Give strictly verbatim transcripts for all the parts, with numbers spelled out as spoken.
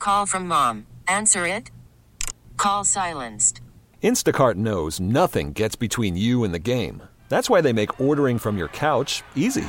Call from mom. Answer it. Call silenced. Instacart knows nothing gets between you and the game. That's why they make ordering from your couch easy.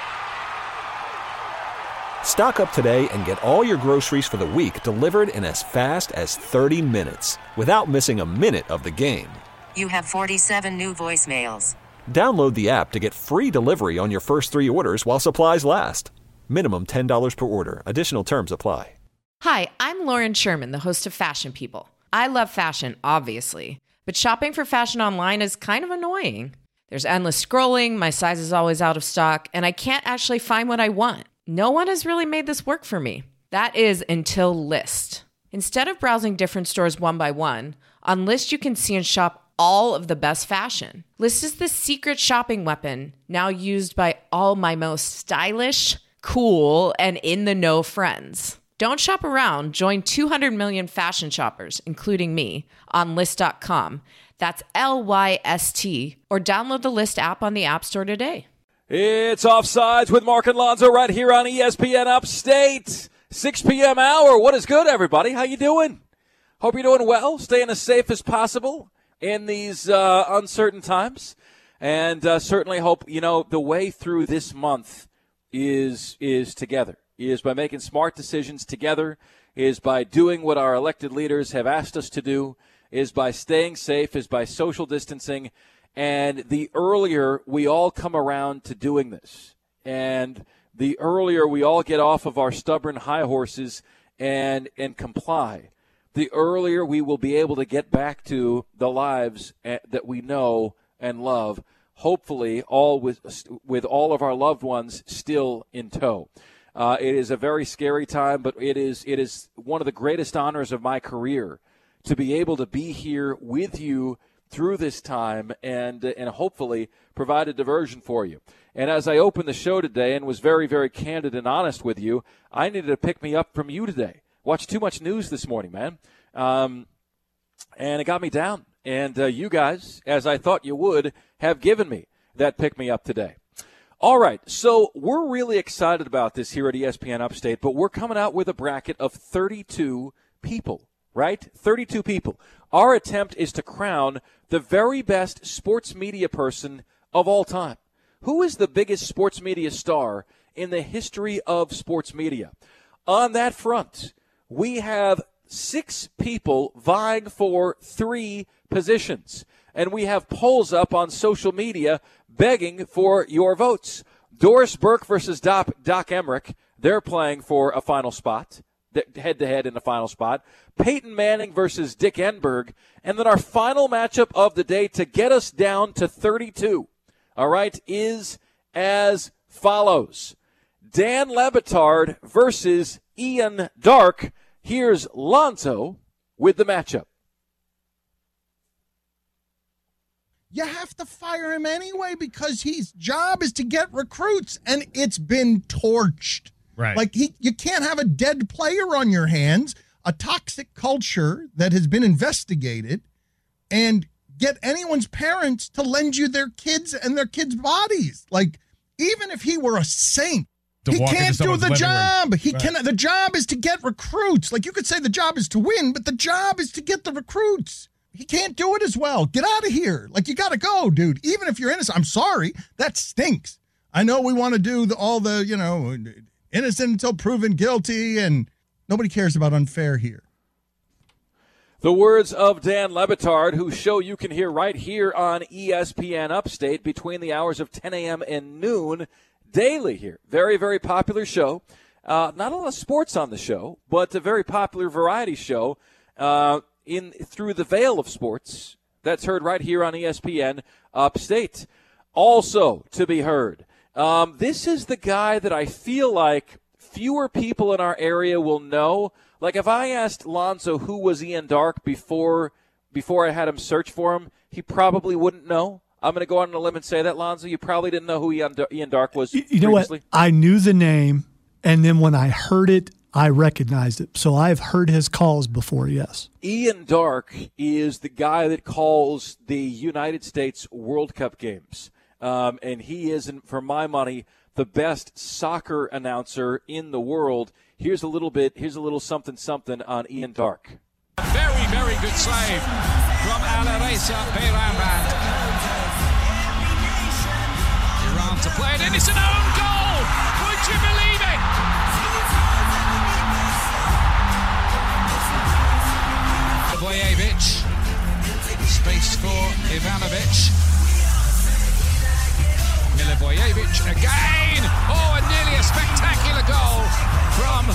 Stock up today and get all your groceries for the week delivered in as fast as thirty minutes without missing a minute of the game. You have forty-seven new voicemails. Download the app to get free delivery on your first three orders while supplies last. Minimum ten dollars per order. Additional terms apply. Hi, I'm Lauren Sherman, the host of Fashion People. I love fashion, obviously, but shopping for fashion online is kind of annoying. There's endless scrolling, my size is always out of stock, and I can't actually find what I want. No one has really made this work for me. That is until Lyst. Instead of browsing different stores one by one, on Lyst you can see and shop all of the best fashion. Lyst is the secret shopping weapon now used by all my most stylish, cool, and in-the-know friends. Don't shop around. Join two hundred million fashion shoppers, including me, on Lyst dot com. That's L Y S T. Or download the Lyst app on the App Store today. It's Offsides with Mark and Lonzo right here on E S P N Upstate. six p.m. hour. What is good, everybody? How you doing? Hope you're doing well. Staying as safe as possible in these uh, uncertain times. And uh, certainly hope, you know, the way through this month is is together. Is by making smart decisions together, is by doing what our elected leaders have asked us to do, is by staying safe, is by social distancing. And the earlier we all come around to doing this, and the earlier we all get off of our stubborn high horses and and comply, the earlier we will be able to get back to the lives that we know and love, hopefully all with with all of our loved ones still in tow. Uh, it is a very scary time, but it is it is one of the greatest honors of my career to be able to be here with you through this time and and hopefully provide a diversion for you. And as I opened the show today and was very, very candid and honest with you, I needed to pick me up from you today. Watched too much news this morning, man. Um, and it got me down. And uh, you guys, as I thought you would, have given me that pick-me-up today. All right, so we're really excited about this here at E S P N Upstate, but we're coming out with a bracket of thirty-two people, right? thirty-two people. Our attempt is to crown the very best sports media person of all time. Who is the biggest sports media star in the history of sports media? On that front, we have six people vying for three positions, and we have polls up on social media begging for your votes. Doris Burke versus Doc, Doc Emmerich, they're playing for a final spot, head-to-head in the final spot. Peyton Manning versus Dick Enberg, and then our final matchup of the day to get us down to thirty-two, all right, is as follows. Dan Le Batard versus Ian Darke. Here's Lonzo with the matchup. You have to fire him anyway because his job is to get recruits, and it's been torched. Right. Like, he, you can't have a dead player on your hands, a toxic culture that has been investigated, and get anyone's parents to lend you their kids and their kids' bodies. Like, even if he were a saint, To he walk into can't do someone's the living room. job. He Right. can. The job is to get recruits. Like, you could say the job is to win, but the job is to get the recruits. He can't do it as well. Get out of here. Like, you got to go, dude. Even if you're innocent. I'm sorry. That stinks. I know we want to do the, all the, you know, innocent until proven guilty, and nobody cares about unfair here. The words of Dan Le Batard, whose show you can hear right here on E S P N Upstate between the hours of ten a.m. and noon daily here. Very, very popular show. Uh, not a lot of sports on the show, but a very popular variety show uh, in through the veil of sports. That's heard right here on E S P N Upstate. Also to be heard, um, this is the guy that I feel like fewer people in our area will know. Like, if I asked Lonzo who was Ian Darke before before I had him search for him, he probably wouldn't know. I'm going to go out on a limb and say that, Lonzo. You probably didn't know who Ian, Ian Darke was You, you know previously. what? I knew the name, and then when I heard it, I recognized it. So I've heard his calls before, yes. Ian Darke is the guy that calls the United States World Cup games. Um, and he is, for my money, the best soccer announcer in the world. Here's a little bit, here's a little something something on Ian Darke. Very, very good save from Alireza Bayramand. Iran to play it in. It's an own goal. Would you believe it? Milivojevic. Space for Ivanovic. Milivojevic again. Oh, and nearly a spectacular goal from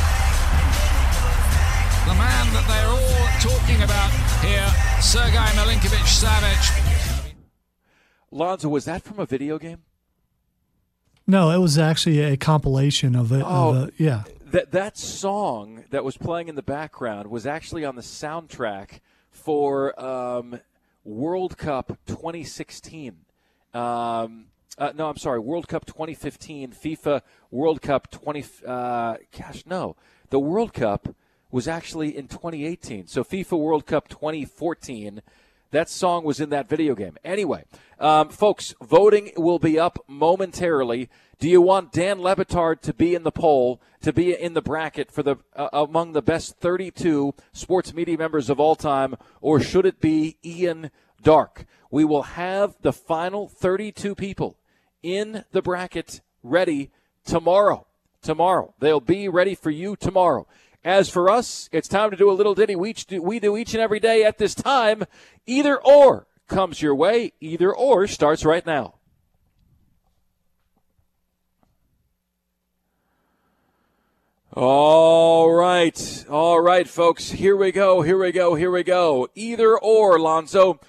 the man that they're all talking about here, Sergei Milinkovic-Savic. Lonzo, was that from a video game? No, it was actually a compilation of it. Oh, of a, yeah. That that song that was playing in the background was actually on the soundtrack for um, World Cup twenty sixteen. Um, uh, no, I'm sorry, World Cup twenty fifteen, FIFA World Cup twenty. Uh, gosh, no, the World Cup was actually in twenty eighteen. So FIFA World Cup twenty fourteen. That song was in that video game. Anyway, um, folks, voting will be up momentarily. Do you want Dan Le Batard to be in the poll, to be in the bracket for the uh, among the best thirty-two sports media members of all time, or should it be Ian Darke? We will have the final thirty-two people in the bracket ready tomorrow. Tomorrow. They'll be ready for you tomorrow. As for us, it's time to do a little ditty we each do, we do each and every day at this time. Either or comes your way. Either or starts right now. All right. All right, folks. Here we go. Here we go. Here we go. Either or, Lonzo.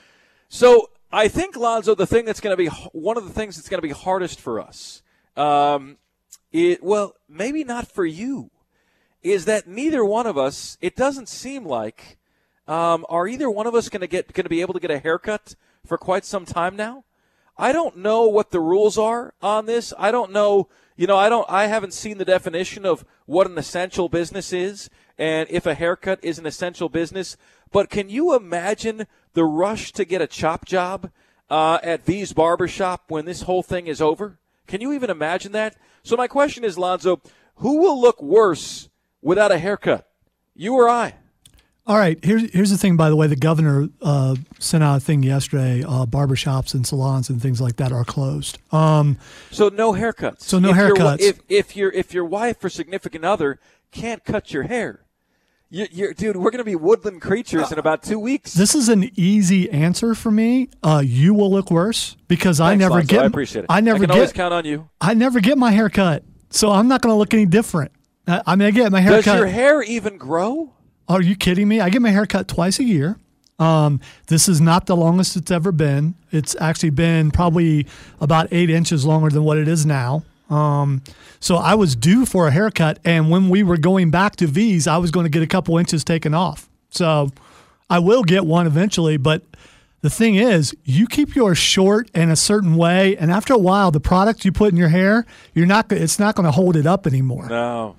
So I think, Lonzo, the thing that's going to be one of the things that's going to be hardest for us, um, it, well, maybe not for you, is that neither one of us, it doesn't seem like, um, are either one of us going to get going to be able to get a haircut for quite some time now? I don't know what the rules are on this. I don't know, you know, I don't I haven't seen the definition of what an essential business is and if a haircut is an essential business. But can you imagine the rush to get a chop job uh, at V's Barbershop when this whole thing is over? Can you even imagine that? So my question is, Lonzo, who will look worse without a haircut, you or I? All right, here's here's the thing, by the way. The governor uh, sent out a thing yesterday. Uh, barbershops and salons and things like that are closed. Um, so no haircuts. So no if haircuts. Your, if, if, your, if your wife or significant other can't cut your hair, you, you're, dude, we're going to be woodland creatures in about two weeks. This is an easy answer for me. Uh, you will look worse because Thanks, I never Lonzo. get. I appreciate it. I never I can get, always count on you. I never get my hair cut, so I'm not going to look any different. I mean, I get my hair Does cut. your hair even grow? Are you kidding me? I get my hair cut twice a year. Um, this is not the longest it's ever been. It's actually been probably about eight inches longer than what it is now. Um, so I was due for a haircut, and when we were going back to V's, I was going to get a couple inches taken off. So I will get one eventually, but the thing is, you keep yours short in a certain way, and after a while, the product you put in your hair, you're not. It's not going to hold it up anymore. No,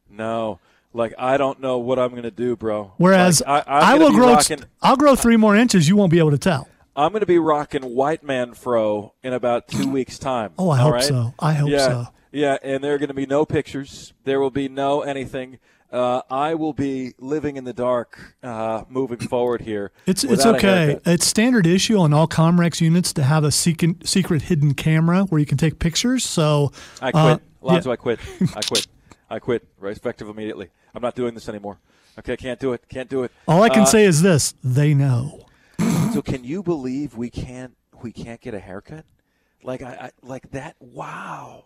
no. Like, I don't know what I'm going to do, bro. Whereas like, I, I will grow, rocking, I'll grow three more inches. You won't be able to tell. I'm going to be rocking white man fro in about two weeks' time. Oh, I hope right? so. I hope yeah, so. Yeah, and there are going to be no pictures. There will be no anything. Uh, I will be living in the dark uh, moving forward here. It's it's okay. It's standard issue on all Comrex units to have a secret, secret hidden camera where you can take pictures. So I quit. Uh, Lonzo, yeah. I quit. I quit. I quit. Right, effective immediately. I'm not doing this anymore. Okay, can't do it. Can't do it. All I can uh, say is this: they know. So, can you believe we can't we can't get a haircut? Like I, I like that. Wow,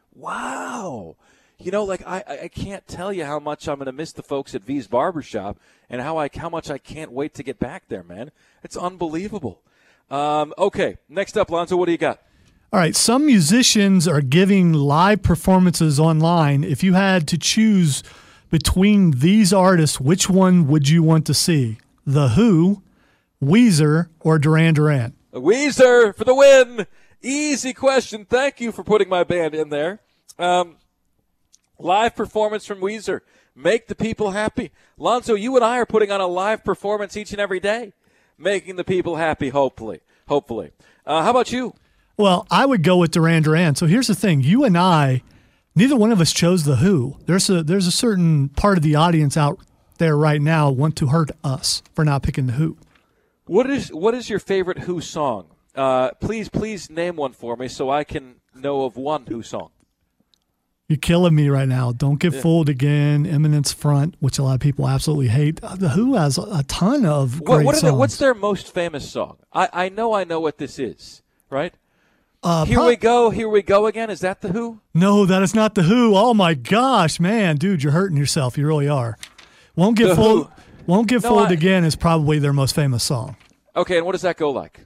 wow. You know, like I, I can't tell you how much I'm going to miss the folks at V's Barbershop and how I how much I can't wait to get back there, man. It's unbelievable. Um, okay, next up, Lonzo, what do you got? All right, some musicians are giving live performances online. If you had to choose between these artists, which one would you want to see? The Who, Weezer, or Duran Duran? Weezer for the win. Easy question. Thank you for putting my band in there. Um, live performance from Weezer. Make the people happy. Lonzo, you and I are putting on a live performance each and every day, making the people happy, hopefully. Hopefully. Uh, how about you? Well, I would go with Duran Duran. So here's the thing. You and I, neither one of us chose The Who. There's a there's a certain part of the audience out there right now want to hurt us for not picking The Who. What is what is your favorite Who song? Uh, please, please name one for me so I can know of one Who song. You're killing me right now. Don't Get Yeah. Fooled Again, Eminence Front, which a lot of people absolutely hate. The Who has a ton of What, great what are songs. the, what's their most famous song? I, I know I know what this is, right? Uh, Here pro- we go, here we go again. Is that The Who? No, that is not The Who. Oh my gosh, man, dude, you're hurting yourself. You really are. Won't Get The Fooled. Who. Won't Get No, Fooled I- Again is probably their most famous song. Okay, and what does that go like?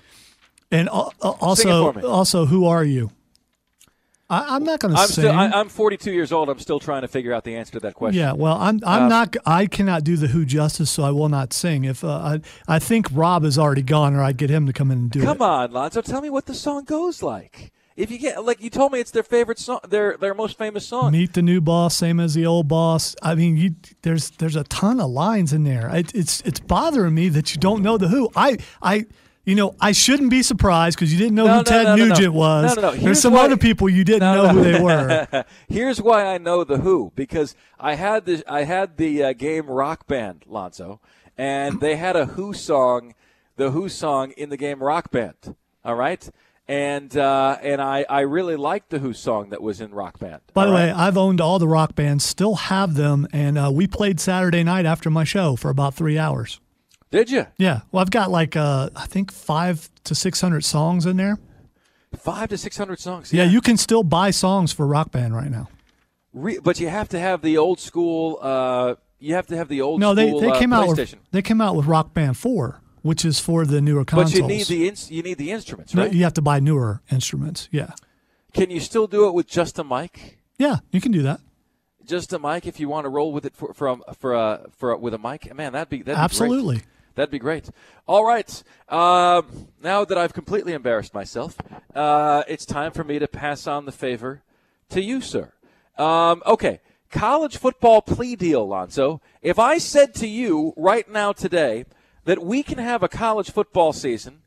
And uh, uh, also, Sing it for me. also, Who Are You? I, I'm not going to I'm sing. still I, I'm forty-two years old. I'm still trying to figure out the answer to that question. Yeah, well, I'm I'm Uh, not. I cannot do the Who justice, so I will not sing. If uh, I I think Rob is already gone, or I'd get him to come in and do Come it. on, Lonzo, tell me what the song goes like. If you get like you told me it's their favorite song, their their most famous song. Meet the new boss, same as the old boss. I mean, you, there's there's a ton of lines in there. It, it's it's bothering me that you don't know the Who. I I. You know, I shouldn't be surprised because you didn't know No, who no, Ted no, no, no. Nugent was. No, no, no. There's Here's some why- other people you didn't No, know no. who they were. Here's why I know the Who, because I had the I had the uh, game Rock Band, Lonzo, and they had a Who song, the Who song in the game Rock Band. All right, and uh, and I, I really liked the Who song that was in Rock Band. By the all way, right? I've owned all the rock bands, still have them, and uh, we played Saturday night after my show for about three hours. Did you Yeah, well, I've got like uh, I think five to six hundred songs in there. five to six hundred songs? Yeah, you can still buy songs for Rock Band right now. Re- but you have to have the old school. Uh, you have to have the old No, they school they uh, came out PlayStation. with they came out with Rock Band four, which is for the newer consoles. But you need the ins- you need the instruments, No, right? you have to buy newer instruments. Yeah, Can you still do it with just a mic? yeah, you can do that. Just a mic if you want to roll with it for for for uh, for uh, with a mic. Man, that'd be that'd be Absolutely. great. That'd be great. All right. Um, now that I've completely embarrassed myself, uh, it's time for me to pass on the favor to you, sir. Um, okay. College football plea deal, Lonzo. If I said to you right now today that we can have a college football season,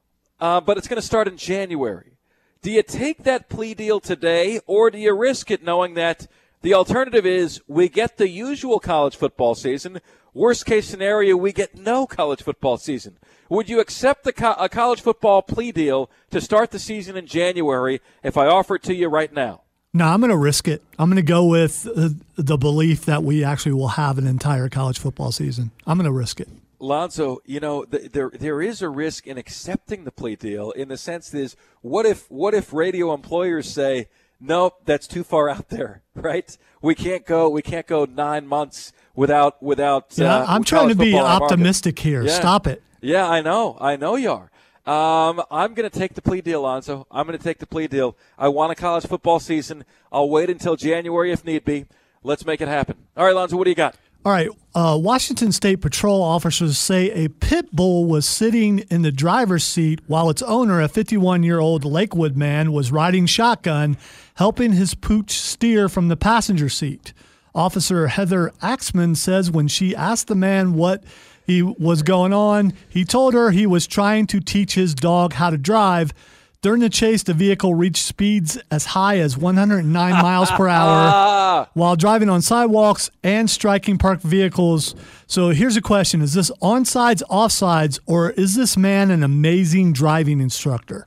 uh, but it's going to start in January, do you take that plea deal today, or do you risk it knowing that the alternative is we get the usual college football season? Worst case scenario, we get no college football season. Would you accept the co- a college football plea deal to start the season in January if I offer it to you right now? No, I'm going to risk it. I'm going to go with uh, the belief that we actually will have an entire college football season. I'm going to risk it. Lonzo, you know, th- there there is a risk in accepting the plea deal in the sense that is, what if what if radio employers say, nope, that's too far out there, right? We can't go. We can't go nine months without without. Yeah, uh, I'm with trying to college be football in our market. optimistic here. Yeah. Stop it. Yeah, I know. I know you are. Um, I'm going to take the plea deal, Lonzo. I'm going to take the plea deal. I want a college football season. I'll wait until January if need be. Let's make it happen. All right, Lonzo, what do you got? All right. Uh, Washington State patrol officers say a pit bull was sitting in the driver's seat while its owner, a fifty-one-year-old Lakewood man, was riding shotgun, helping his pooch steer from the passenger seat. Officer Heather Axman says when she asked the man what he was going on, he told her he was trying to teach his dog how to drive. During the chase, the vehicle reached speeds as high as one hundred nine miles per hour while driving on sidewalks and striking parked vehicles. So here's a question. Is this onsides, offsides, or is this man an amazing driving instructor?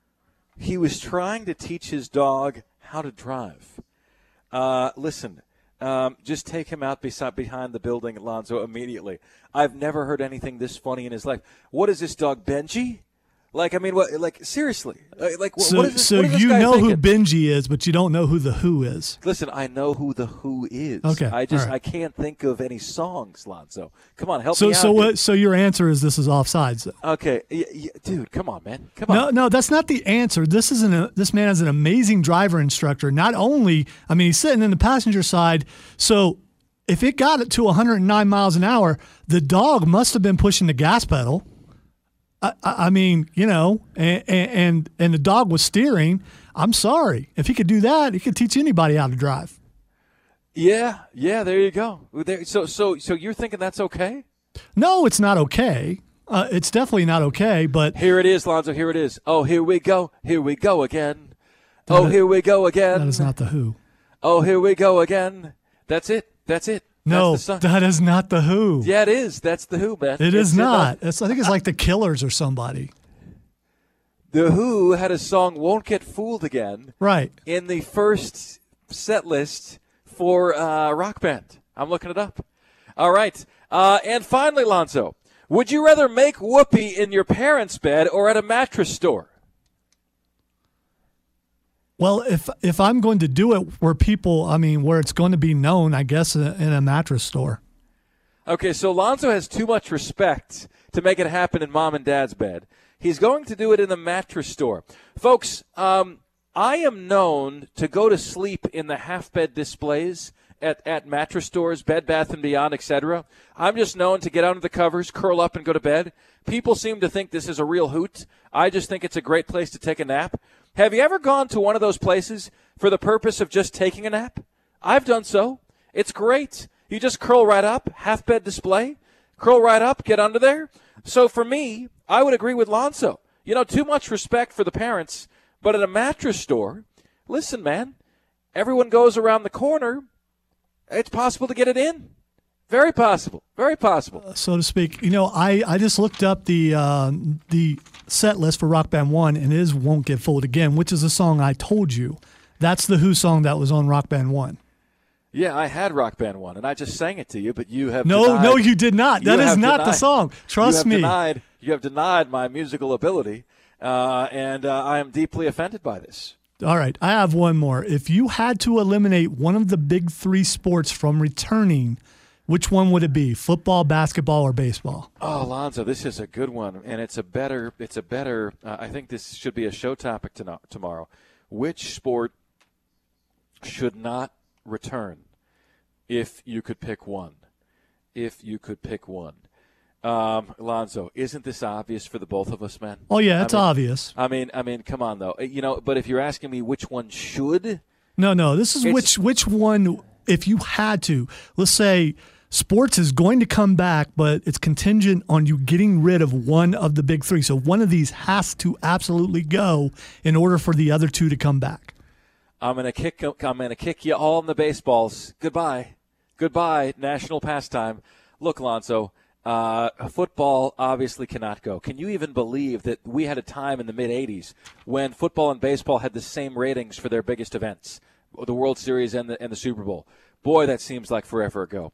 He was trying to teach his dog how to drive. Uh, listen, um, just take him out beside, behind the building, Alonzo, immediately. I've never heard anything this funny in his life. What is this dog, Benji? Like, I mean, what? Like, seriously? Like, So, what is this? so what is this you guy know thinking? who Benji is, but you don't know who the Who is. Listen, I know who the Who is. Okay, I just all right. I can't think of any songs, Lonzo. Come on, help So, me out. so here. what? So your answer is this is offsides. Though. Okay, y- y- dude, come on, man. Come No, on. no, that's not the answer. This is an this man is an amazing driver instructor. Not only, I mean, he's sitting in the passenger side. So if it got it to one hundred nine miles an hour, the dog must have been pushing the gas pedal. I, I I mean, you know, and, and and the dog was steering. I'm sorry. If he could do that, he could teach anybody how to drive. Yeah, yeah. There you go. There, so, so, so you're thinking that's okay? No, it's not okay. Uh, it's definitely not okay, but Here it is, Lonzo. Here it is. Oh, here we go. Here we go again. Oh, here we go again. that is not the Who. Oh, here we go again. That's it. That's it. No, That's the song. that is not the Who. Yeah, it is. That's the Who, man. It It's is not. enough. It's, I think it's like the Killers or somebody. The Who had a song "Won't Get Fooled Again" Right. in the first set list for uh, Rock Band. I'm looking it up. All right. Uh, and finally, Lonzo, would you rather make whoopee in your parents' bed or at a mattress store? Well, if if I'm going to do it where people, I mean, where it's going to be known, I guess, in a, in a mattress store. Okay, so Lonzo has too much respect to make it happen in mom and dad's bed. He's going to do it in the mattress store. Folks, um, I am known to go to sleep in the half-bed displays at, at mattress stores, Bed Bath and Beyond, et cetera. I'm just known to get under the covers, curl up, and go to bed. People seem to think this is a real hoot. I just think it's a great place to take a nap. Have you ever gone to one of those places for the purpose of just taking a nap? I've done so. It's great. You just curl right up, half-bed display, curl right up, get under there. So for me, I would agree with Lonzo. You know, too much respect for the parents, but at a mattress store, listen, man, everyone goes around the corner. It's possible to get it in. Very possible. Very possible. So to speak. You know, I, I just looked up the uh, the set list for Rock Band one, and it is Won't Get Fooled Again, which is a song I told you. That's the Who song that was on Rock Band one. Yeah, I had Rock Band one, and I just sang it to you, but you have No, denied, no, you did not. That is not denied, the song. Trust you have me. Denied, you have denied my musical ability, uh, and uh, I am deeply offended by this. All right, I have one more. If you had to eliminate one of the big three sports from returning, which one would it be? Football, basketball, or baseball? Oh, Alonzo, this is a good one, and it's a better. It's a better. Uh, I think this should be a show topic to tomorrow. Which sport should not return? If you could pick one, if you could pick one, um, Alonzo, isn't this obvious for the both of us, man? Oh yeah, it's I mean, obvious. I mean, I mean, come on though, you know. But if you're asking me which one should, no, no, this is It's- which which one. If you had to, let's say sports is going to come back, but it's contingent on you getting rid of one of the big three. So one of these has to absolutely go in order for the other two to come back. I'm gonna kick. I'm gonna kick you all in the baseballs. Goodbye, goodbye, national pastime. Look, Lonzo, uh, football obviously cannot go. Can you even believe that we had a time in the mid eighties when football and baseball had the same ratings for their biggest events, the World Series and the and the Super Bowl? Boy, that seems like forever ago.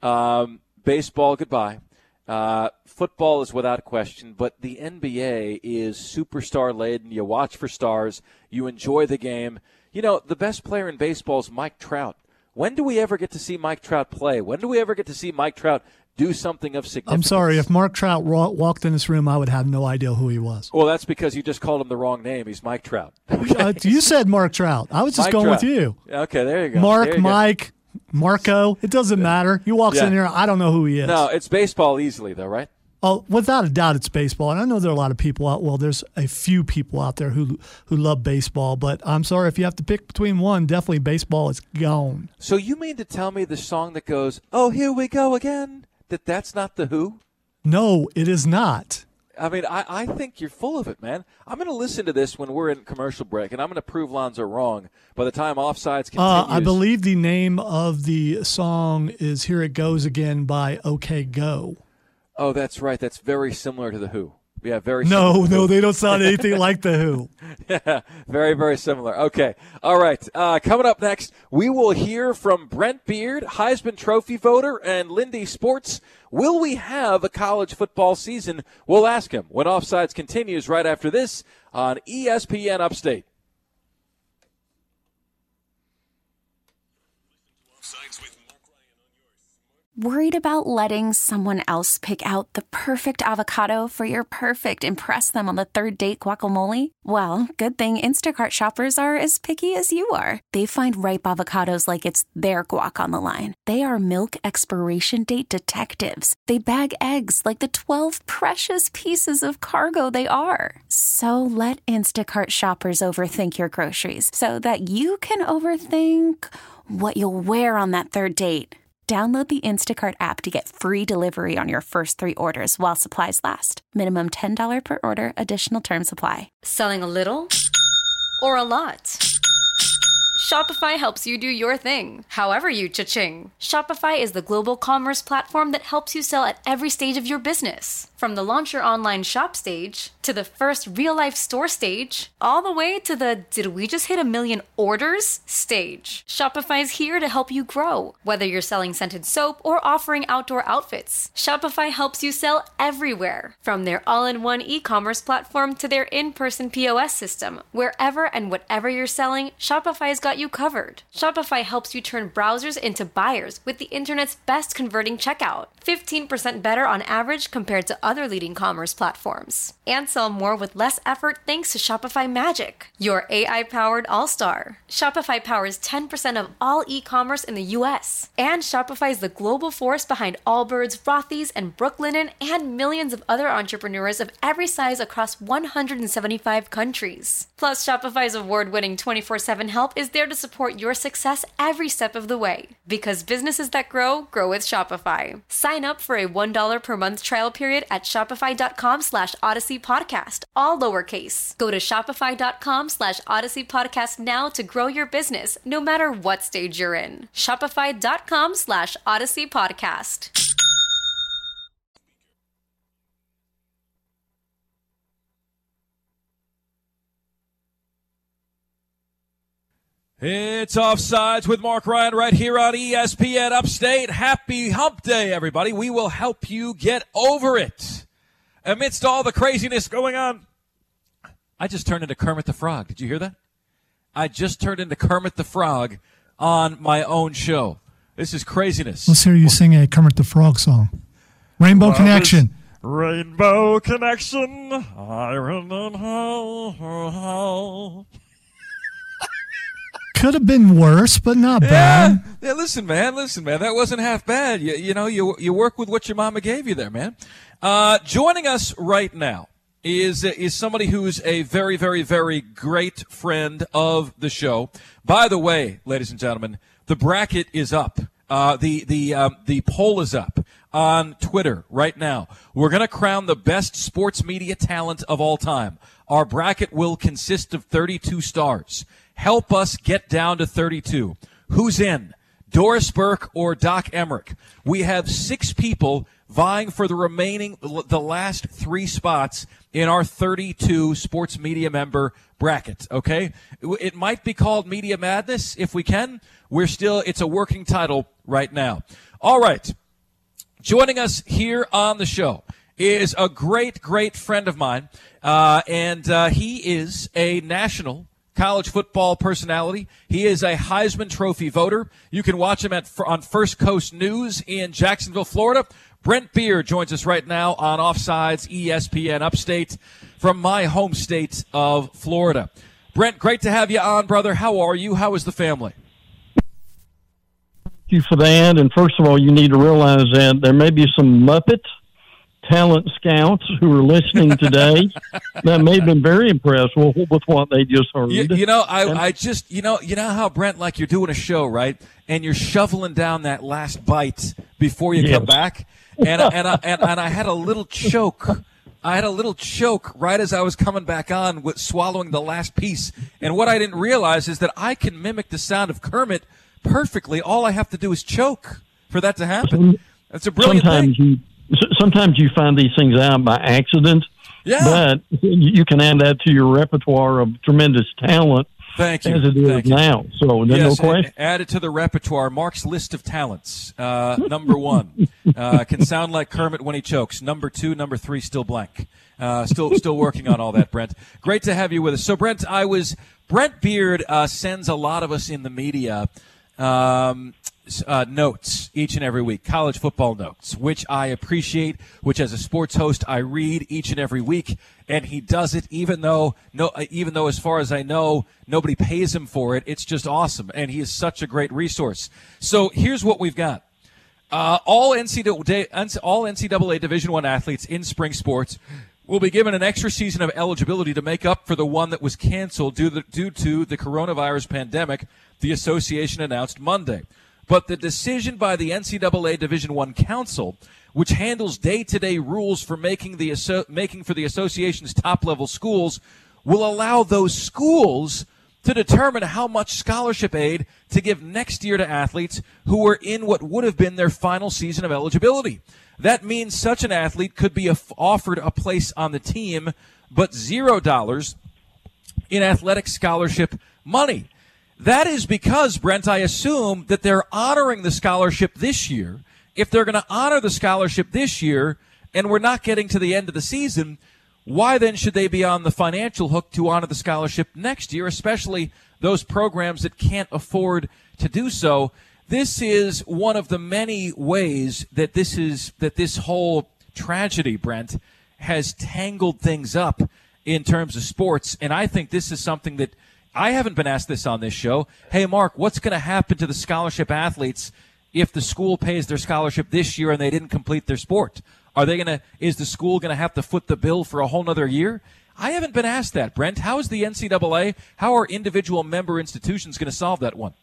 Um, baseball, goodbye. Uh, football is without question, but the N B A is superstar laden. You watch for stars. You enjoy the game. You know, the best player in baseball is Mike Trout. When do we ever get to see Mike Trout play? When do we ever get to see Mike Trout do something of significance? I'm sorry, if Mark Trout wa- walked in this room, I would have no idea who he was. Well, that's because you just called him the wrong name. He's Mike Trout. Uh, you said Mark Trout. I was just Mike going Trout. with you. Okay, there you go. Mark, There you go. Mike, Marco. It doesn't matter. He walks Yeah. in here. I don't know who he is. No, it's baseball easily, though, right? Oh, without a doubt, it's baseball. And I know there are a lot of people out. Well, there's a few people out there who who love baseball. But I'm sorry, if you have to pick between one, definitely baseball is gone. So you mean to tell me the song that goes, "Oh, here we go again," that that's not the Who? No, it is not. I mean, I, I think you're full of it, man. I'm going to listen to this when we're in commercial break, and I'm going to prove Lonzo wrong by the time Offsides continues. Uh, I believe the name of the song is "Here It Goes Again" by OK Go. Oh, that's right. That's very similar to the Who. Yeah, very No, similar. no, they don't sound anything like the Who. Yeah, very, very similar. Okay. All right. Uh, coming up next, we will hear from Brent Beard, Heisman Trophy voter, and Lindy Sports. Will we have a college football season? We'll ask him when Offsides continues right after this on E S P N Upstate. Worried about letting someone else pick out the perfect avocado for your perfect impress them on the third date guacamole? Well, good thing Instacart shoppers are as picky as you are. They find ripe avocados like it's their guac on the line. They are milk expiration date detectives. They bag eggs like the twelve precious pieces of cargo they are. So let Instacart shoppers overthink your groceries so that you can overthink what you'll wear on that third date. Download the Instacart app to get free delivery on your first three orders while supplies last. Minimum ten dollars per order. Additional terms apply. Selling a little or a lot? Shopify helps you do your thing, however you cha-ching. Shopify is the global commerce platform that helps you sell at every stage of your business. From the launch your online shop stage, to the first real-life store stage, all the way to the did we just hit a million orders stage. Shopify's here to help you grow. Whether you're selling scented soap or offering outdoor outfits, Shopify helps you sell everywhere. From their all-in-one e-commerce platform to their in-person P O S system, wherever and whatever you're selling, Shopify's got you covered. Shopify helps you turn browsers into buyers with the internet's best converting checkout. fifteen percent better on average compared to other leading commerce platforms. And sell more with less effort thanks to Shopify Magic, your A I-powered all-star. Shopify powers ten percent of all e-commerce in the U S. And Shopify is the global force behind Allbirds, Rothy's, and Brooklinen, and millions of other entrepreneurs of every size across one hundred seventy-five countries. Plus, Shopify's award-winning twenty-four seven help is there to support your success every step of the way. Because businesses that grow, grow with Shopify. Sign up for a one dollar per month trial period at shopify.com slash Odyssey Podcast, all lowercase. Go to shopify.com slash Odyssey Podcast now to grow your business, no matter what stage you're in. Shopify.com slash Odyssey Podcast. It's Offsides with Mark Ryan right here on E S P N Upstate. Happy Hump Day, everybody. We will help you get over it. Amidst all the craziness going on, I just turned into Kermit the Frog. Did you hear that? I just turned into Kermit the Frog on my own show. This is craziness. Let's hear you sing a Kermit the Frog song. Rainbow well, Connection. Rainbow Connection. Iron and hell. Could have been worse, but not bad. Yeah. yeah, listen, man, listen, man. That wasn't half bad. You, you know, you you work with what your mama gave you there, man. Uh, joining us right now is is somebody who's a very, very, very great friend of the show. By the way, ladies and gentlemen, the bracket is up. Uh, the the um, the poll is up on Twitter right now. We're going to crown the best sports media talent of all time. Our bracket will consist of thirty-two stars. Help us get down to thirty-two. Who's in? Doris Burke or Doc Emmerich? We have six people vying for the remaining, the last three spots in our thirty-two sports media member bracket, okay? It might be called Media Madness if we can. We're still, it's a working title right now. All right. Joining us here on the show is a great, great friend of mine, uh, and uh, he is a national college football personality. He is a Heisman Trophy voter. You can watch him at on First Coast News in Jacksonville, Florida. Brent Beard joins us right now on Offsides E S P N Upstate from my home state of Florida. Brent, great to have you on, brother. How are you? How is the family? Thank you for that. And first of all, you need to realize that there may be some Muppet talent scouts who are listening today that may have been very impressed with, with what they just heard. You, you know, I, I just, you know, you know how, Brent, like you're doing a show, right? And you're shoveling down that last bite before you yes. come back. And, and, I, and, and I had a little choke. I had a little choke right as I was coming back on with swallowing the last piece. And what I didn't realize is that I can mimic the sound of Kermit perfectly. All I have to do is choke for that to happen. That's a brilliant Sometimes thing. You, Sometimes you find these things out by accident, yeah. but you can add that to your repertoire of tremendous talent. Thank you. As it is Thank now. You. So there's yes, no question. Add it to the repertoire. Mark's list of talents. Uh, number one uh, can sound like Kermit when he chokes. Number two, number three, still blank. Uh, still, still working on all that, Brent. Great to have you with us. So, Brent, I was Brent Beard uh, sends a lot of us in the media um, uh, notes each and every week, college football notes, which I appreciate. Which, as a sports host, I read each and every week. And he does it even though, no, even though, as far as I know, nobody pays him for it. It's just awesome, and he is such a great resource. So here's what we've got: uh, all N C double A, all N C double A Division One athletes in spring sports will be given an extra season of eligibility to make up for the one that was canceled due, the, due to the coronavirus pandemic. The association announced Monday. but the decision by the N C double A Division I Council, which handles day-to-day rules for making the making for the association's top-level schools, will allow those schools to determine how much scholarship aid to give next year to athletes who are in what would have been their final season of eligibility. That means such an athlete could be offered a place on the team, but zero dollars in athletic scholarship money. That is because, Brent, I assume that they're honoring the scholarship this year. If they're going to honor the scholarship this year and we're not getting to the end of the season, why then should they be on the financial hook to honor the scholarship next year, especially those programs that can't afford to do so? This is one of the many ways that this is that this whole tragedy, Brent, has tangled things up in terms of sports. And I think this is something that I haven't been asked this on this show. Hey, Mark, what's going to happen to the scholarship athletes if the school pays their scholarship this year and they didn't complete their sport? Are they going to, is the school going to have to foot the bill for a whole nother year? I haven't been asked that, Brent. How is the N C double A, how are individual member institutions going to solve that one?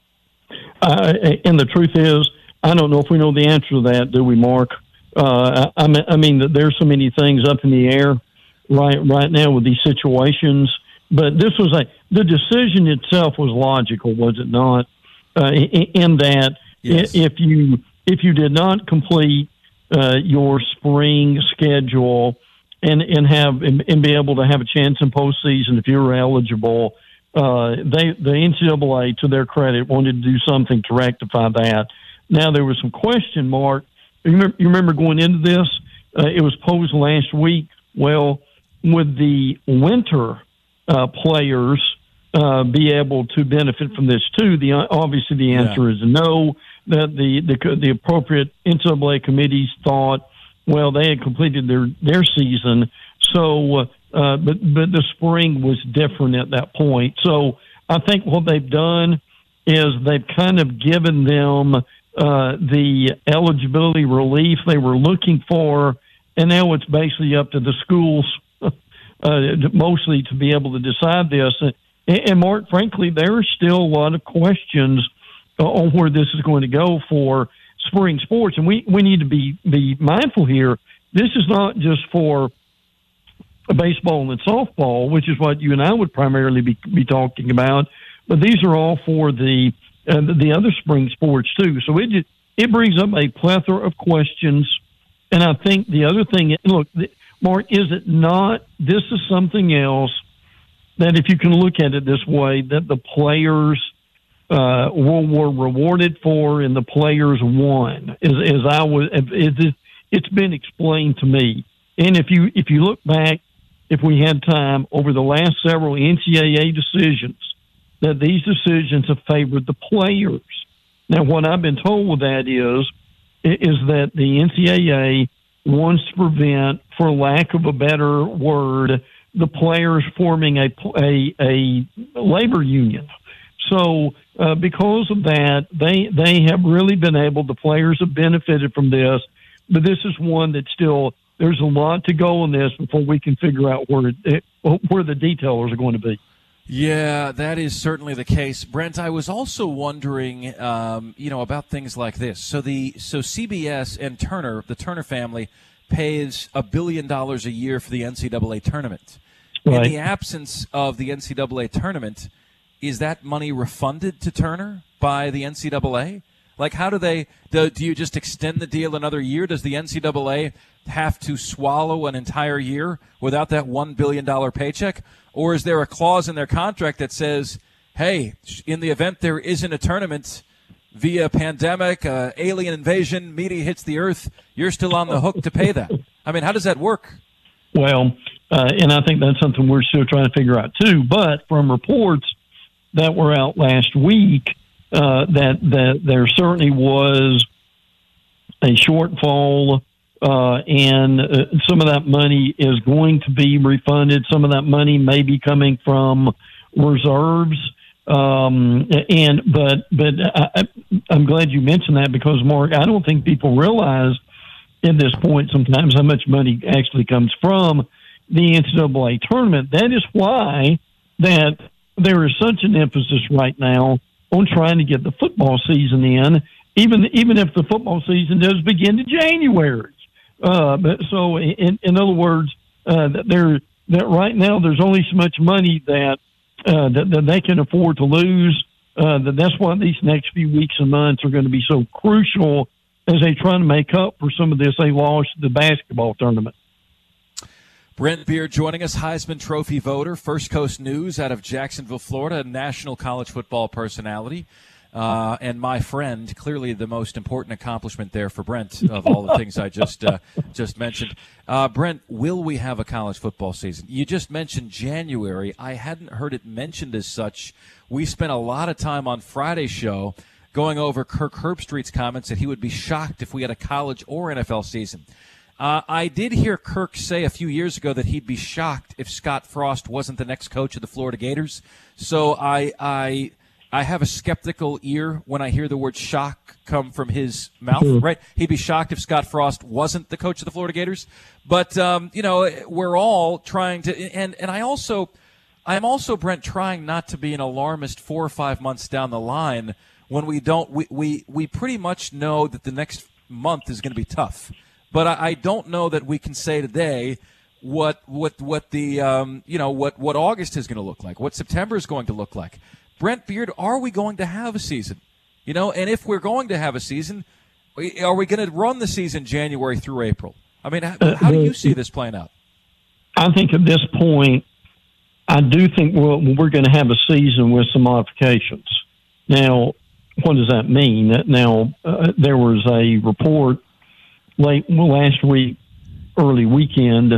Uh, and the truth is, I don't know if we know the answer to that, do we, Mark? Uh, I, I mean, there's so many things up in the air right right now with these situations. But this was a the decision itself was logical, was it not? Uh, in, in that, yes. if you if you did not complete uh, your spring schedule and and have and, and be able to have a chance in postseason if you were eligible. Uh, they, the N C double A, to their credit, wanted to do something to rectify that. Now, there was some question mark. You remember, you remember going into this? Uh, it was posed last week. Well, would the winter uh, players uh, be able to benefit from this too? The obviously the answer yeah. is no. That the, the the appropriate N C double A committees thought, well, they had completed their their season, so. Uh, Uh, but but the spring was different at that point. So I think what they've done is they've kind of given them uh, the eligibility relief they were looking for, and now it's basically up to the schools uh, mostly to be able to decide this. And, and Mark, frankly, there are still a lot of questions on where this is going to go for spring sports, and we, we need to be, be mindful here. This is not just for baseball and softball, which is what you and I would primarily be, be talking about, but these are all for the uh, the other spring sports too. So it just, it brings up a plethora of questions, and I think the other thing, look, Mark, is it not? This is something else that, if you can look at it this way, that the players uh, were, were rewarded for, and the players won. As, as I was, it, it's been explained to me, and if you if you look back. If we had time, over the last several N C double A decisions, that these decisions have favored the players. Now, what I've been told with that is, is that the N C double A wants to prevent, for lack of a better word, the players forming a, a, a labor union. So uh, because of that, they, they have really been able, the players have benefited from this, but this is one that still... There's a lot to go on this before we can figure out where it, where the detailers are going to be. Yeah, that is certainly the case, Brent. I was also wondering, um, you know, about things like this. So the so C B S and Turner, the Turner family, pays a billion dollars a year for the N C double A tournament. Right. In the absence of the N C double A tournament, is that money refunded to Turner by the N C double A? Like, how do they do, do you just extend the deal another year? Does the N C double A have to swallow an entire year without that one billion dollars paycheck? Or is there a clause in their contract that says, hey, in the event there isn't a tournament via pandemic, uh, alien invasion, media hits the earth, you're still on the hook to pay that? I mean, how does that work? Well, uh, and I think that's something we're still trying to figure out too. But from reports that were out last week, Uh, that that there certainly was a shortfall, uh, and uh, some of that money is going to be refunded. Some of that money may be coming from reserves, um, and but but I, I'm glad you mentioned that, because Mark, I don't think people realize at this point sometimes how much money actually comes from the N C double A tournament. That is why that there is such an emphasis right now on trying to get the football season in even even if the football season does begin in January. Uh, but so, in, in other words, uh, that there that right now there's only so much money that uh, that, that they can afford to lose. Uh, that that's why these next few weeks and months are going to be so crucial as they try to make up for some of this they lost the basketball tournament. Brent Beard joining us, Heisman Trophy voter, First Coast News out of Jacksonville, Florida, national college football personality, uh, and my friend. Clearly, the most important accomplishment there for Brent of all the things I just uh, just mentioned. Uh, Brent, will we have a college football season? You just mentioned January. I hadn't heard it mentioned as such. We spent a lot of time on Friday's show going over Kirk Herbstreit's comments that he would be shocked if we had a college or N F L season. Uh, I did hear Kirk say a few years ago that he'd be shocked if Scott Frost wasn't the next coach of the Florida Gators. So I I I have a skeptical ear when I hear the word shock come from his mouth, mm-hmm. right? He'd be shocked if Scott Frost wasn't the coach of the Florida Gators. But, um, you know, we're all trying to – and and I also – I'm also, Brent, trying not to be an alarmist four or five months down the line when we don't we, – we, we pretty much know that the next month is going to be tough. But I, I don't know that we can say today what what what the um, you know what, what August is going to look like, what September is going to look like. Brent Beard, are we going to have a season? You know, and if we're going to have a season, are we going to run the season January through April? I mean, how, how do you see this playing out? I think at this point, I do think we're, we're going to have a season with some modifications. Now, what does that mean? Now, uh, there was a report late well, last week, early weekend,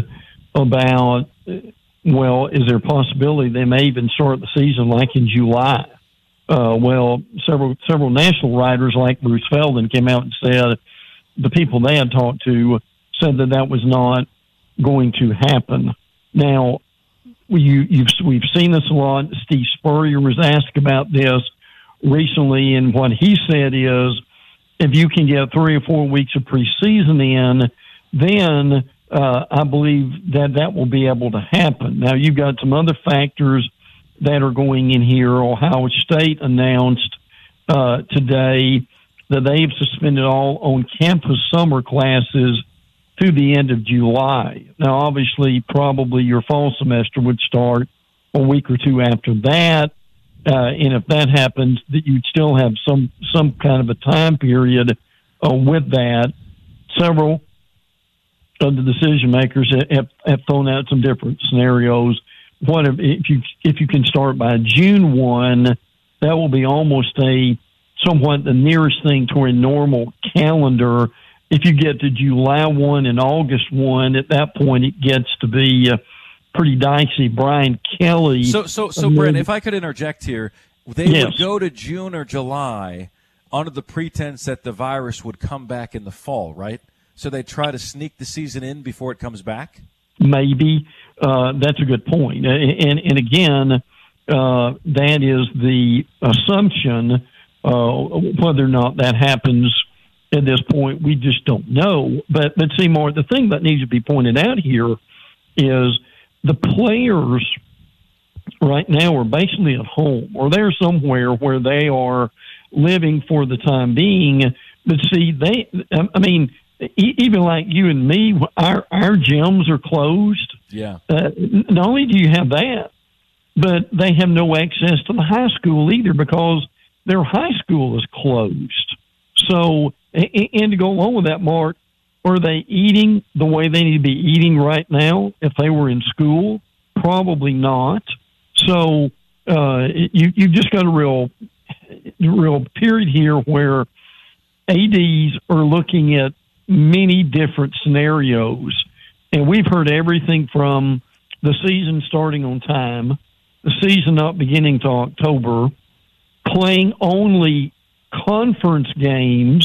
about, well, is there a possibility they may even start the season like in July? Uh, well, several several national writers like Bruce Feldman came out and said the people they had talked to said that that was not going to happen. Now, you, you've, we've seen this a lot. Steve Spurrier was asked about this recently, and what he said is, if you can get three or four weeks of preseason in, then uh, I believe that that will be able to happen. Now, you've got some other factors that are going in here. Ohio State announced uh, today that they've suspended all on-campus summer classes through the end of July. Now, obviously, probably your fall semester would start a week or two after that. Uh, and if that happens, that you'd still have some some kind of a time period uh, with that. Several of the decision makers have, have thrown out some different scenarios. What if, if you if you can start by June first, that will be almost a somewhat the nearest thing to a normal calendar. If you get to July first and August first, at that point it gets to be uh, pretty dicey. Brian Kelly. So, so, so, Brent, if I could interject here, they yes. would go to June or July under the pretense that the virus would come back in the fall, right? So they try to sneak the season in before it comes back? Maybe. Uh, that's a good point. And, and again, uh, that is the assumption. Uh, whether or not that happens at this point, we just don't know. But, but Seymour, the thing that needs to be pointed out here is the players right now are basically at home, or they're somewhere where they are living for the time being. But see, they, I mean, even like you and me, our, our gyms are closed. Yeah. Uh, not only do you have that, but they have no access to the high school either because their high school is closed. So, and to go along with that, Mark, are they eating the way they need to be eating right now if they were in school? Probably not. So uh, you, you've just got a real, real period here where A Ds are looking at many different scenarios. And we've heard everything from the season starting on time, the season not beginning to October, playing only conference games,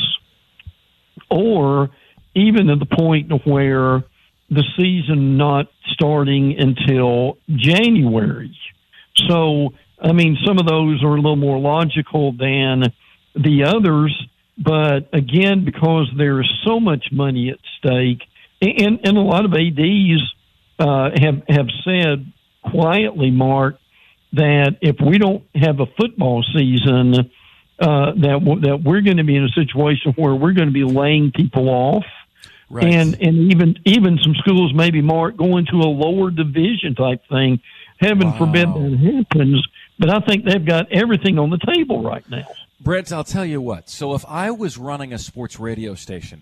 or even to the point where the season not starting until January. So, I mean, some of those are a little more logical than the others. But again, because there's so much money at stake, and, and a lot of A Ds uh, have, have said quietly, Mark, that if we don't have a football season, uh, that w- that we're going to be in a situation where we're going to be laying people off. Right. And and even even some schools maybe Mark going to a lower division type thing. Heaven Wow. forbid that happens. But I think they've got everything on the table right now. Brent, I'll tell you what. So if I was running a sports radio station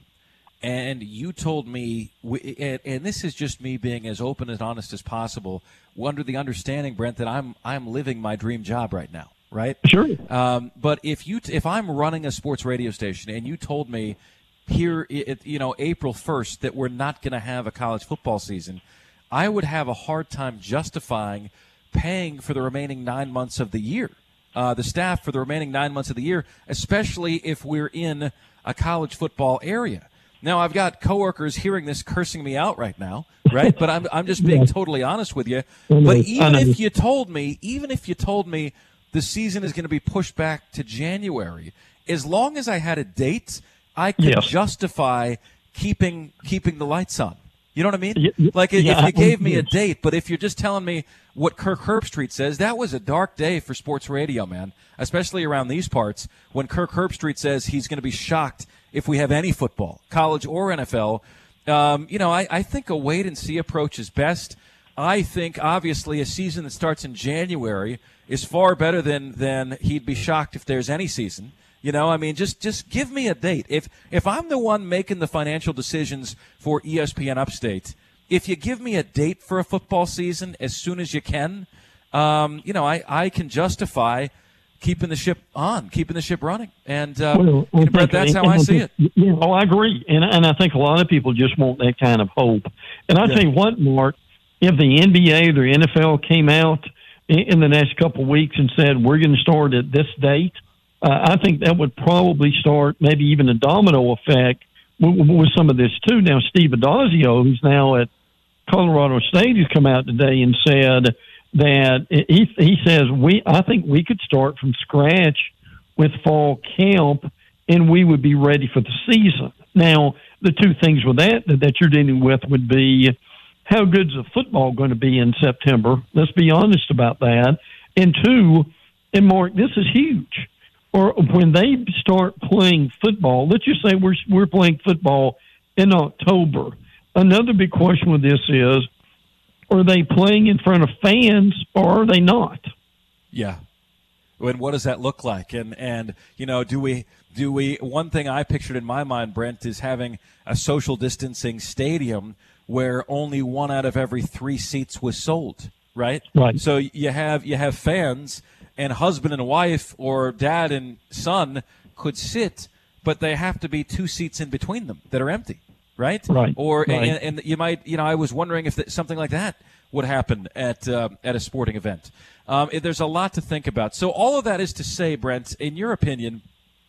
and you told me, and, and this is just me being as open and honest as possible, under the understanding, Brent, that I'm I'm living my dream job right now, right? Sure. Um, but if you if I'm running a sports radio station and you told me here, it, you know, April first that we're not going to have a college football season, I would have a hard time justifying paying for the remaining nine months of the year, uh, the staff for the remaining nine months of the year, especially if we're in a college football area. Now, I've got coworkers hearing this cursing me out right now, right? But I'm I'm just being totally honest with you. But even if you told me, even if you told me the season is going to be pushed back to January, as long as I had a date, I could Yes. justify keeping keeping the lights on. You know what I mean? Y- y- Like if yeah, you gave me a yes. date, but if you're just telling me what Kirk Herbstreit says, that was a dark day for sports radio, man, especially around these parts when Kirk Herbstreit says he's going to be shocked if we have any football, college or N F L. Um, you know, I, I think a wait-and-see approach is best. I think, obviously, a season that starts in January is far better than, than he'd be shocked if there's any season. You know, I mean, just just give me a date. If if I'm the one making the financial decisions for E S P N Upstate, if you give me a date for a football season as soon as you can, um, you know, I, I can justify keeping the ship on, keeping the ship running. And, uh, Well, you I know, Brett, think- that's how and I see it. think- Yeah, oh, I agree, and and I think a lot of people just want that kind of hope. And I Yeah. tell you what, Mark, if the N B A or the N F L came out in, in the next couple of weeks and said we're going to start at this date, uh, I think that would probably start maybe even a domino effect with, with some of this too. Now, Steve Adazio, who's now at Colorado State, has come out today and said that he he says we I think we could start from scratch with fall camp and we would be ready for the season. Now, the two things with that that you're dealing with would be how good's the football going to be in September? Let's be honest about that. And two, and Mark, this is huge. Or when they start playing football, let's just say we're we're playing football in October. Another big question with this is, are they playing in front of fans or are they not? Yeah. And what does that look like? And and you know, do we do we? One thing I pictured in my mind, Brent, is having a social distancing stadium where only one out of every three seats was sold. Right. Right. So you have you have fans and husband and wife or dad and son could sit, but they have to be two seats in between them that are empty. Right. Right. Or right. And, and you might you know I was wondering if that, something like that would happen at uh, at a sporting event. Um, there's a lot to think about. So all of that is to say, Brent, in your opinion,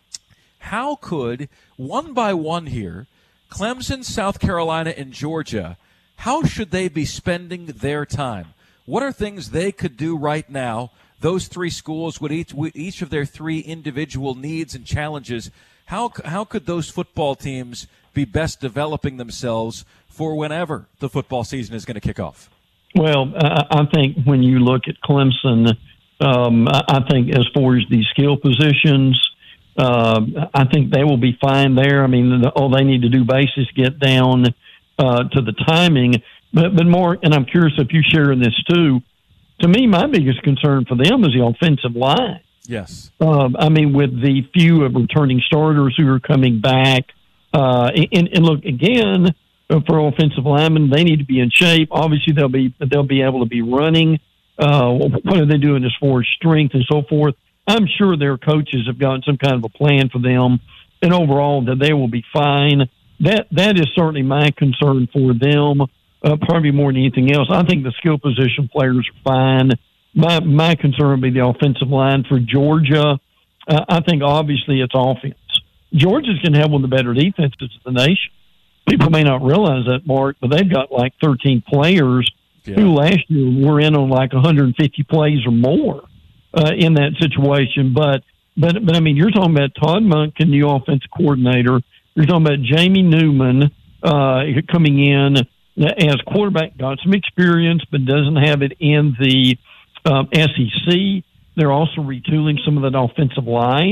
how could, one by one here, Clemson, South Carolina, and Georgia, how should they be spending their time? What are things they could do right now, those three schools with each, with each of their three individual needs and challenges? How, how could those football teams be best developing themselves for whenever the football season is going to kick off? Well, I I think when you look at Clemson, um, I I think as far as these skill positions, uh, I think they will be fine there. I mean, the, all they need to do basically is get down uh, to the timing. But, but more, and I'm curious if you share in this too, to me, my biggest concern for them is the offensive line. Yes. Um, I mean, with the few of returning starters who are coming back, uh, and, and look, again, for offensive linemen, they need to be in shape. Obviously, they'll be they'll be able to be running. Uh, what are they doing as far as strength and so forth? I'm sure their coaches have gotten some kind of a plan for them, and overall that they will be fine. That that is certainly my concern for them, uh, probably more than anything else. I think the skill position players are fine. My my concern would be the offensive line for Georgia. Uh, I think obviously it's offense. Georgia's going to have one of the better defenses in the nation. People may not realize that, Mark, but they've got like thirteen players yeah. who last year were in on like one hundred fifty plays or more uh, in that situation. But, but, but I mean, you're talking about Todd Monken, new offensive coordinator. You're talking about Jamie Newman uh, coming in as quarterback, got some experience, but doesn't have it in the um, S E C. They're also retooling some of that offensive line.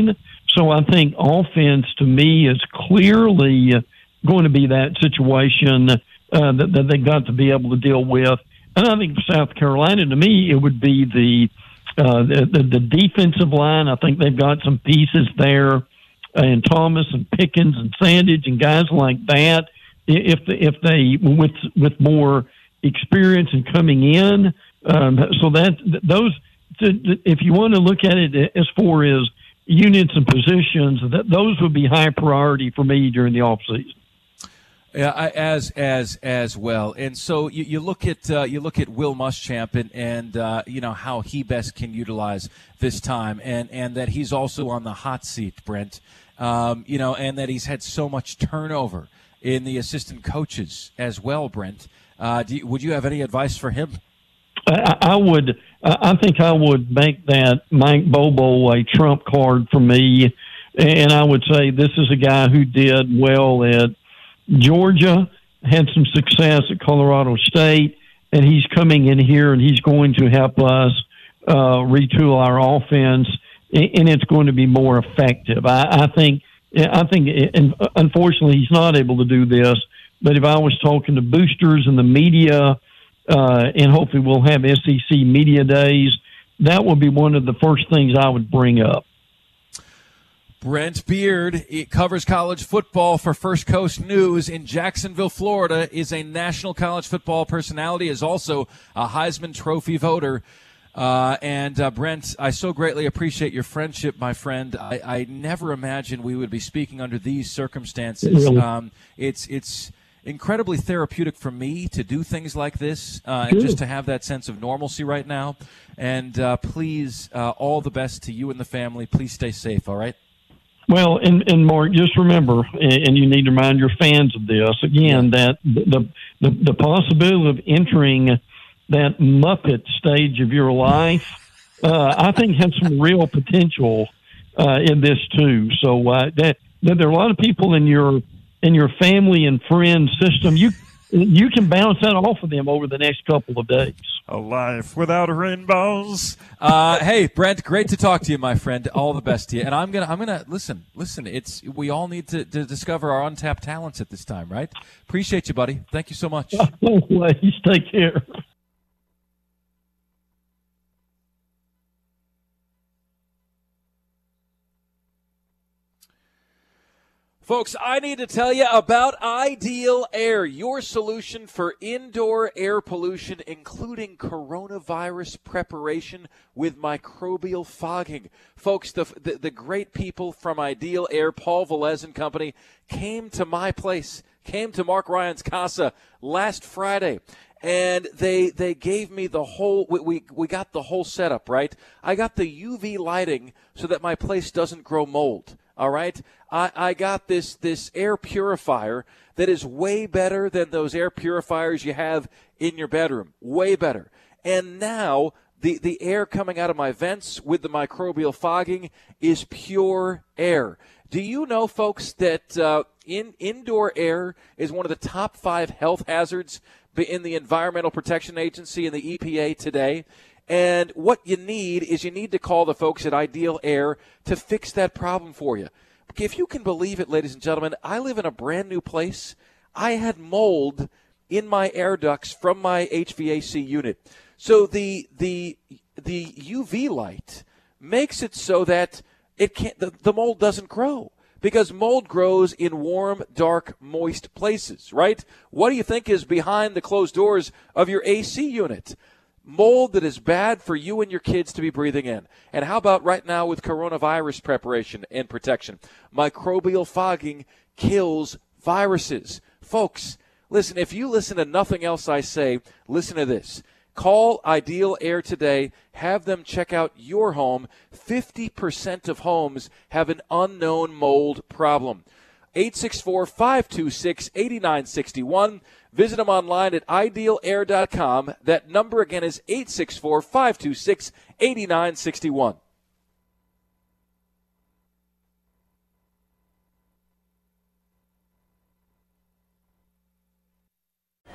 So I think offense, to me, is clearly going to be that situation uh, that, that they got to be able to deal with. And I think for South Carolina, to me, it would be the, uh, the, the, the defensive line. I think they've got some pieces there, uh, and Thomas and Pickens and Sandage and guys like that. If the, if they with with more experience and coming in, um, so that those, if you want to look at it as far as units and positions, that those would be high priority for me during the off season. Yeah, I, as as as well. And so you, you look at uh, you look at Will Muschamp and and uh, you know how he best can utilize this time, and and that he's also on the hot seat, Brent. Um, you know, and that he's had so much turnover in the assistant coaches as well, Brent. Uh, do you, would you have any advice for him? I, I would. I think I would make that Mike Bobo a trump card for me, and I would say this is a guy who did well at Georgia, had some success at Colorado State, and he's coming in here and he's going to help us uh, retool our offense, and it's going to be more effective. I, I think. I think, and unfortunately, he's not able to do this. But if I was talking to boosters and the media, uh, and hopefully we'll have S E C media days, that would be one of the first things I would bring up. Brent Beard, he covers college football for First Coast News in Jacksonville, Florida, is a national college football personality, is also a Heisman Trophy voter. Uh, and, uh, Brent, I so greatly appreciate your friendship, my friend. I, I never imagined we would be speaking under these circumstances. Really? Um, it's, it's incredibly therapeutic for me to do things like this, uh, and just to have that sense of normalcy right now. And, uh, please, uh, all the best to you and the family. Please stay safe. All right. Well, and, and Mark, just remember, and you need to remind your fans of this again, that the, the, the possibility of entering that Muppet stage of your life, uh, I think has some real potential uh, in this too. So uh, that, that there are a lot of people in your in your family and friend system. You you can bounce that off of them over the next couple of days. A life without rainbows. Uh, hey, Brent, great to talk to you, my friend. All the best to you. And I'm gonna I'm gonna listen. Listen, it's we all need to, to discover our untapped talents at this time, right? Appreciate you, buddy. Thank you so much. Always. Take care. Folks, I need to tell you about Ideal Air, your solution for indoor air pollution, including coronavirus preparation with microbial fogging. Folks, the, the, the great people from Ideal Air, Paul Velez and company, came to my place, came to Mark Ryan's casa last Friday. And they they gave me the whole, we, we, we got the whole setup, right? I got the U V lighting so that my place doesn't grow mold. All right, I, I got this this air purifier that is way better than those air purifiers you have in your bedroom. Way better. And now the, the air coming out of my vents with the microbial fogging is pure air. Do you know, folks, that uh, in indoor air is one of the top five health hazards in the Environmental Protection Agency and the E P A today? And what you need is you need to call the folks at Ideal Air to fix that problem for you. If you can believe it, ladies and gentlemen, I live in a brand new place. I had mold in my air ducts from my H V A C unit. So the the the U V light makes it so that it can't the, the mold doesn't grow. Because mold grows in warm, dark, moist places, right? What do you think is behind the closed doors of your A C unit? Mold that is bad for you and your kids to be breathing in. And how about right now with coronavirus preparation and protection? Microbial fogging kills viruses. Folks, listen, if you listen to nothing else I say, listen to this. Call Ideal Air today. Have them check out your home. fifty percent of homes have an unknown mold problem. eight six four, five two six, eight nine six one. Visit them online at ideal air dot com. That number again is eight six four, five two six, eight nine six one.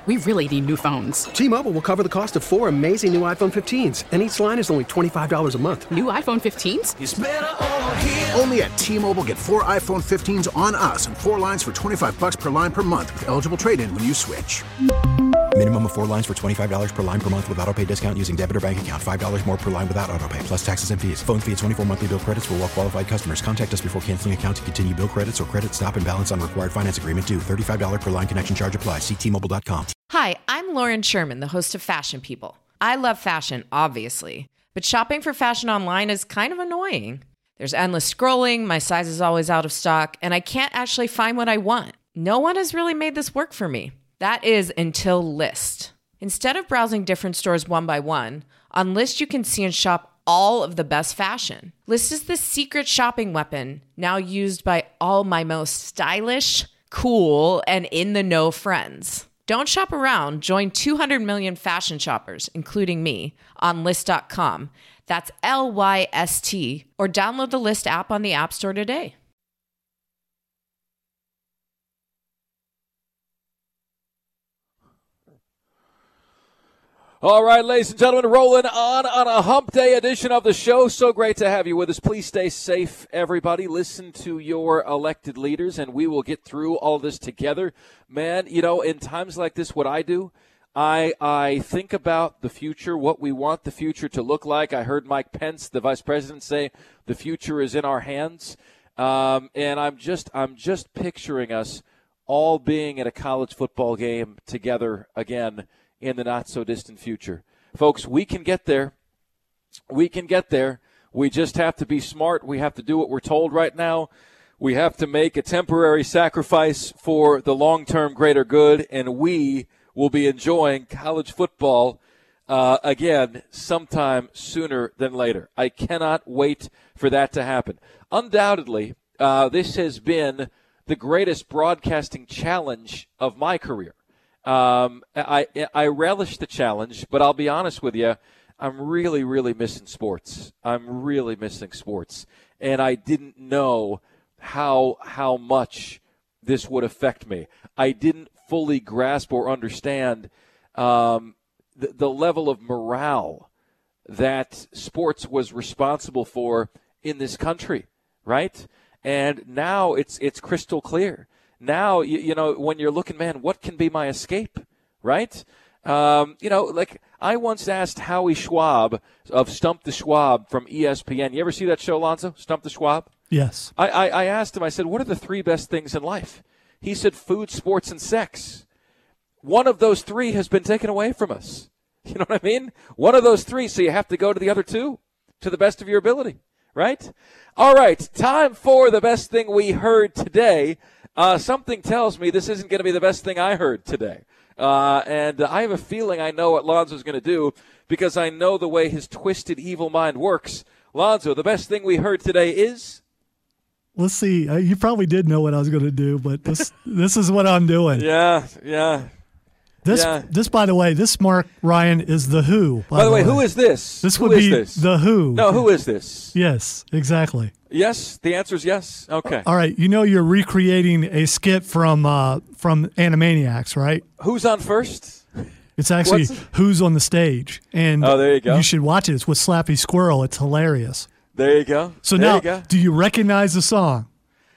We really need new phones. T-Mobile will cover the cost of four amazing new iPhone fifteens, and each line is only twenty-five dollars a month. New iPhone fifteens? It's better over here. Only at T-Mobile, get four iPhone fifteens on us and four lines for twenty-five dollars per line per month with eligible trade-in when you switch. Minimum of four lines for twenty-five dollars per line per month with autopay discount using debit or bank account. five dollars more per line without autopay, plus taxes and fees. Phone fee at twenty-four monthly bill credits for well-qualified customers. Contact us before canceling account to continue bill credits or credit stop and balance on required finance agreement due. thirty-five dollars per line connection charge applies. See T Mobile dot com. Hi, I'm Lauren Sherman, the host of Fashion People. I love fashion, obviously, but shopping for fashion online is kind of annoying. There's endless scrolling, my size is always out of stock, and I can't actually find what I want. No one has really made this work for me. That is until Lyst. Instead of browsing different stores one by one, on Lyst you can see and shop all of the best fashion. Lyst is the secret shopping weapon now used by all my most stylish, cool, and in-the-know friends. Don't shop around. Join two hundred million fashion shoppers, including me, on Lyst dot com. That's L Y S T, or download the Lyst app on the App Store today. All right, ladies and gentlemen, rolling on on a hump day edition of the show. So great to have you with us. Please stay safe, everybody. Listen to your elected leaders, and we will get through all this together. Man, you know, in times like this, what I do, I I think about the future, what we want the future to look like. I heard Mike Pence, the vice president, say the future is in our hands, um, and I'm just I'm just picturing us all being at a college football game together again in the not-so-distant future. Folks, we can get there. We can get there. We just have to be smart. We have to do what we're told right now. We have to make a temporary sacrifice for the long-term greater good, and we will be enjoying college football uh, again sometime sooner than later. I cannot wait for that to happen. Undoubtedly, uh, this has been the greatest broadcasting challenge of my career. Um, I I relish the challenge, but I'll be honest with you, I'm really, really missing sports. I'm really missing sports, and I didn't know how how much this would affect me. I didn't fully grasp or understand um, the, the level of morale that sports was responsible for in this country, right? And now it's it's crystal clear. Now, you, you know, when you're looking, man, what can be my escape, right? Um, you know, like I once asked Howie Schwab of Stump the Schwab from E S P N. You ever see that show, Lonzo, Stump the Schwab? Yes. I, I, I asked him, I said, what are the three best things in life? He said food, sports, and sex. One of those three has been taken away from us. You know what I mean? One of those three, so you have to go to the other two to the best of your ability, right? All right, time for the best thing we heard today. Uh, something tells me this isn't going to be the best thing I heard today. Uh, and I have a feeling I know what Lonzo's going to do because I know the way his twisted, evil mind works. Lonzo, the best thing we heard today is? Let's see. Uh, you probably did know what I was going to do, but this this is what I'm doing. Yeah, yeah. This, yeah. this, by the way, this Mark Ryan is the Who. By, by the way, way, who is this? This who would be this? the Who. No, who is this? Yes, exactly. Yes, the answer is yes. Okay. All right, you know you're recreating a skit from uh, from Animaniacs, right? Who's on first? It's actually Who's on the Stage, and oh, there you go. You should watch it. It's with Slappy Squirrel. It's hilarious. There you go. So there now, you go. Do you recognize the song?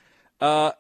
Uh.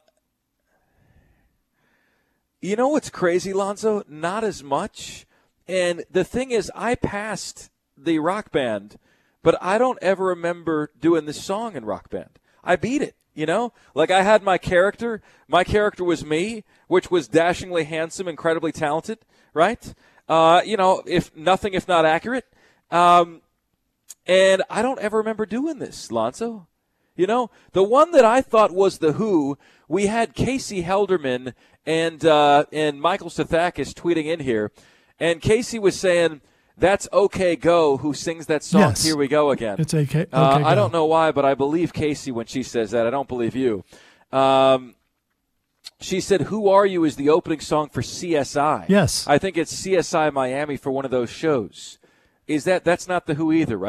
You know what's crazy, Lonzo? Not as much. And the thing is, I passed the Rock Band, but I don't ever remember doing this song in Rock Band. I beat it, you know? Like, I had my character. My character was me, which was dashingly handsome, incredibly talented, right? Uh, you know, if nothing if not accurate. Um, and I don't ever remember doing this, Lonzo. You know, the one that I thought was the Who, we had Casey Helderman and uh, and Michael Stathakis tweeting in here, and Casey was saying, that's OK Go who sings that song, yes. Here We Go Again. It's OK, okay uh, Go. I don't know why, but I believe Casey when she says that. I don't believe you. Um, she said, Who Are You is the opening song for C S I. Yes. I think it's C S I Miami for one of those shows. Is that, that's not the Who either, right?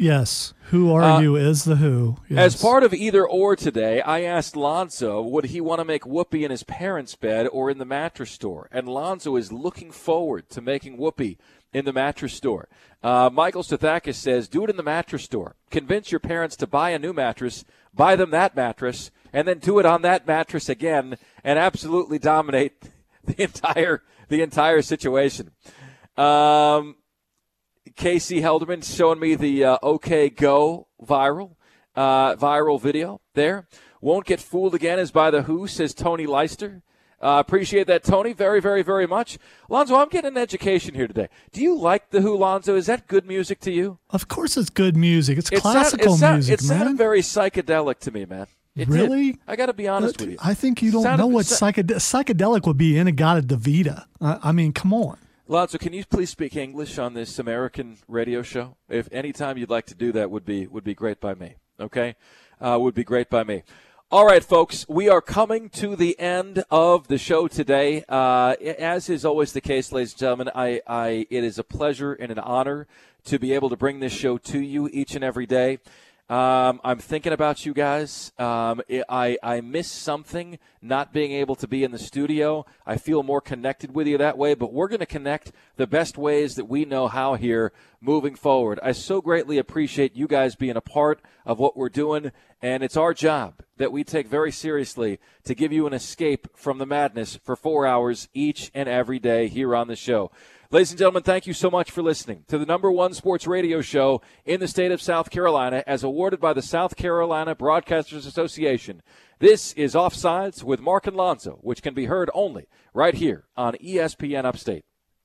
Yes. Who are Uh, you is the who. Yes. As part of either or today, I asked Lonzo, would he want to make whoopee in his parents' bed or in the mattress store? And Lonzo is looking forward to making whoopee in the mattress store. Uh, Michael Stathakis says, do it in the mattress store. Convince your parents to buy a new mattress, buy them that mattress, and then do it on that mattress again and absolutely dominate the entire the entire situation. Um, Casey Helderman showing me the uh, OK Go viral uh, viral video there. Won't get fooled again as by the Who, says Tony Leister. Uh, appreciate that, Tony, very, very, very much. Lonzo, I'm getting an education here today. Do you like the Who, Lonzo? Is that good music to you? Of course it's good music. It's It sound- classical it sound- music, It sounded man. very psychedelic to me, man. It Really? did. I got to be honest But with you. I think you don't Sounded- know what so- psychedelic, psychedelic would be Inagata Davida. I, I mean, come on. Lonzo, can you please speak English on this American radio show? If any time you'd like to do that, would be would be great by me. Okay, uh, would be great by me. All right, folks, we are coming to the end of the show today. Uh, as is always the case, ladies and gentlemen, I, I it is a pleasure and an honor to be able to bring this show to you each and every day. Um, I'm thinking about you guys. Um, I, I miss something not being able to be in the studio. I feel more connected with you that way, but we're going to connect the best ways that we know how here moving forward. I so greatly appreciate you guys being a part of what we're doing, and it's our job that we take very seriously to give you an escape from the madness for four hours each and every day here on the show. Ladies and gentlemen, thank you so much for listening to the number one sports radio show in the state of South Carolina, as awarded by the South Carolina Broadcasters Association. This is Offsides with Mark and Lonzo, which can be heard only right here on E S P N Upstate.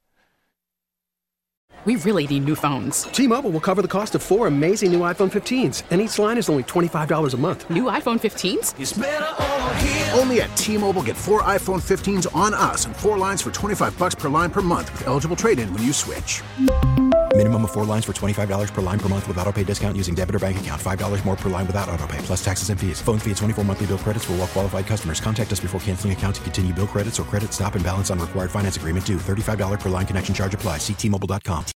We really need new phones. T-Mobile will cover the cost of four amazing new iPhone fifteens, and each line is only twenty-five dollars a month. New iPhone fifteens? It's better over here. Only at T-Mobile, get four iPhone fifteens on us and four lines for twenty-five bucks per line per month with eligible trade-in when you switch. Minimum of four lines for twenty-five dollars per line per month with autopay discount using debit or bank account. five dollars more per line without autopay, plus taxes and fees. Phone fee at twenty-four monthly bill credits for well-qualified customers. Contact us before canceling account to continue bill credits or credit stop and balance on required finance agreement due. thirty-five dollars per line connection charge applies. See T Mobile dot com.